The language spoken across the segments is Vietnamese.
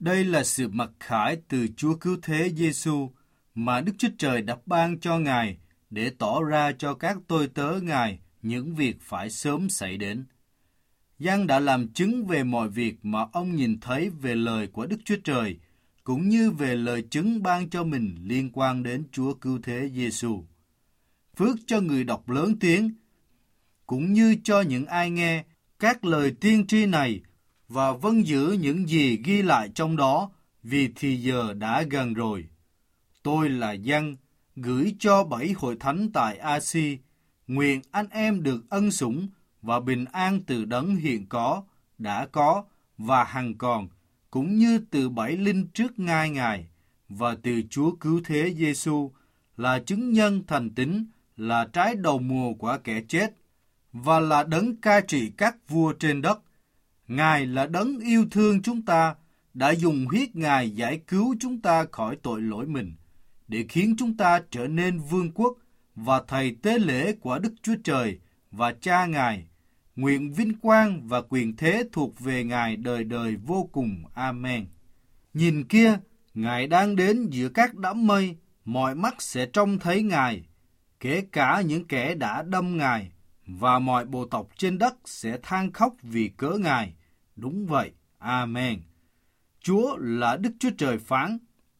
Đây là sự mặc khải từ Chúa Cứu Thế Giêsu mà Đức Chúa Trời đã ban cho Ngài để tỏ ra cho các tôi tớ Ngài những việc phải sớm xảy đến. Giăng đã làm chứng về mọi việc mà ông nhìn thấy về lời của Đức Chúa Trời, cũng như về lời chứng ban cho mình liên quan đến Chúa Cứu Thế Giêsu. Phước cho người đọc lớn tiếng, cũng như cho những ai nghe các lời tiên tri này và vâng giữ những gì ghi lại trong đó, vì thì giờ đã gần rồi. Tôi là Giăng, gửi cho 7 hội thánh tại Asi, nguyện anh em được ân sủng và bình an từ đấng hiện có, đã có và hằng còn, cũng như từ 7 linh trước ngai Ngài, và từ Chúa Cứu Thế Giêsu là chứng nhân thành tín, là trái đầu mùa của kẻ chết, và là đấng cai trị các vua trên đất. Ngài là đấng yêu thương chúng ta, đã dùng huyết Ngài giải cứu chúng ta khỏi tội lỗi mình, để khiến chúng ta trở nên vương quốc và thầy tế lễ của Đức Chúa Trời và Cha Ngài. Nguyện vinh quang và quyền thế thuộc về Ngài đời đời vô cùng. Amen. Nhìn kia, Ngài đang đến giữa các đám mây, mọi mắt sẽ trông thấy Ngài, kể cả những kẻ đã đâm Ngài, và mọi bộ tộc trên đất sẽ than khóc vì cớ Ngài. Đúng vậy. Amen. Chúa là Đức Chúa Trời phán,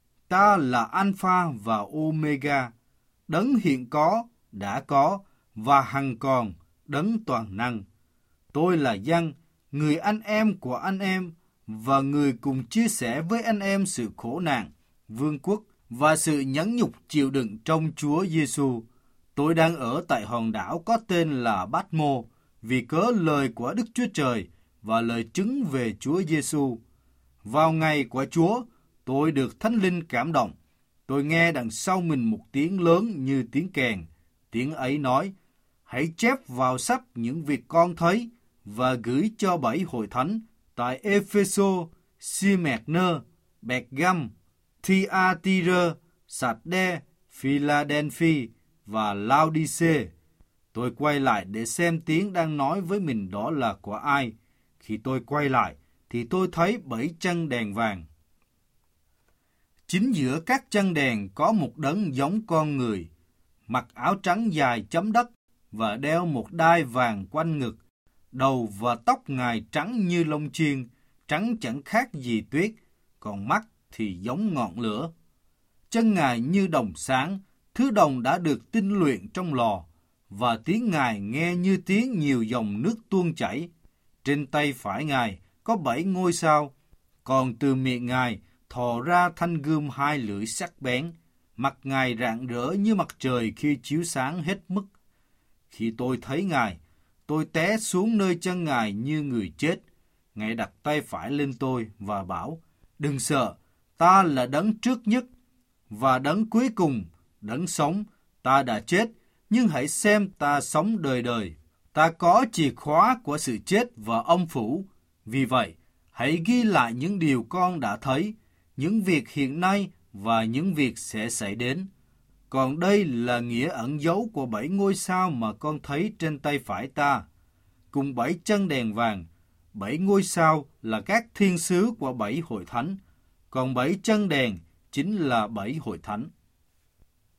ta là Alpha và Omega, đấng hiện có, đã có và hằng còn, đấng toàn năng. Tôi là Giăng, người anh em của anh em, và người cùng chia sẻ với anh em sự khổ nạn, vương quốc và sự nhẫn nhục chịu đựng trong Chúa Giêsu. Tôi đang ở tại hòn đảo có tên là Bát-mô, vì cớ lời của Đức Chúa Trời và lời chứng về Chúa Giêsu. Vào ngày của Chúa, tôi được Thánh Linh cảm động. Tôi nghe đằng sau mình một tiếng lớn như tiếng kèn. Tiếng ấy nói, hãy chép vào sách những việc con thấy và gửi cho 7 hội thánh tại Epheso, Smyrna, Pergam, Thyatira, Sardes, Philadelphia và Laodice. Tôi quay lại để xem tiếng đang nói với mình đó là của ai. Khi tôi quay lại, thì tôi thấy 7 chân đèn vàng. Chính giữa các chân đèn có một đấng giống con người, mặc áo trắng dài chấm đất và đeo một đai vàng quanh ngực. Đầu và tóc Ngài trắng như lông chiên, trắng chẳng khác gì tuyết, còn mắt thì giống ngọn lửa. Chân Ngài như đồng sáng, thứ đồng đã được tinh luyện trong lò, và tiếng Ngài nghe như tiếng nhiều dòng nước tuôn chảy. Trên tay phải Ngài có 7 ngôi sao, còn từ miệng Ngài thò ra thanh gươm 2 lưỡi sắc bén. Mặt Ngài rạng rỡ như mặt trời khi chiếu sáng hết mức. Khi tôi thấy Ngài, tôi té xuống nơi chân Ngài như người chết. Ngài đặt tay phải lên tôi và bảo, đừng sợ, ta là đấng trước nhất và đấng cuối cùng, đấng sống. Ta đã chết, nhưng hãy xem ta sống đời đời. Ta có chìa khóa của sự chết và âm phủ. Vì vậy, hãy ghi lại những điều con đã thấy, những việc hiện nay và những việc sẽ xảy đến. Còn đây là nghĩa ẩn dấu của 7 ngôi sao mà con thấy trên tay phải ta, cùng 7 chân đèn vàng. 7 ngôi sao là các thiên sứ của 7 hội thánh, còn 7 chân đèn chính là 7 hội thánh.